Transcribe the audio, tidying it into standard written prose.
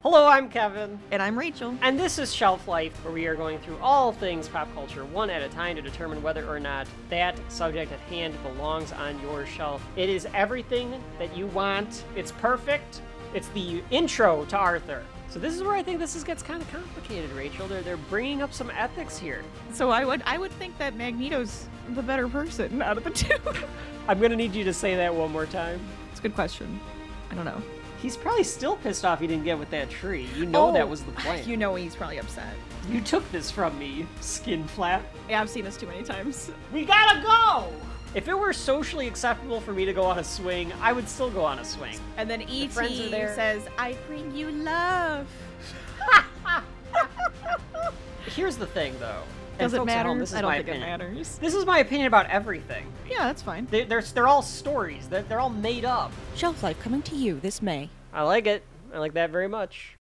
Hello, I'm Kevin. And I'm Rachel. And this is Shelf Life, where we are going through all things pop culture one at a time to determine whether or not that subject at hand belongs on your shelf. It is everything that you want. It's perfect. It's the intro to Arthur. So this is where I think this gets kind of complicated, Rachel. They're bringing up some ethics here. So I would think that Magneto's the better person out of the two. I'm going to need you to say that one more time. It's a good question. I don't know. He's probably still pissed off he didn't get with that tree. You know that was the plan. You know he's probably upset. You took this from me, you skin flap. Yeah, I've seen this too many times. We gotta go! If it were socially acceptable for me to go on a swing, I would still go on a swing. And then E.T. friends are there. says, I bring you love. Here's the thing, though. Does And it folks at matter? home, this is I don't my think opinion. it matters. This is my opinion about everything. Yeah, that's fine. They're all stories. They're all made up. Shelf Life coming to you this May. I like it. I like that very much.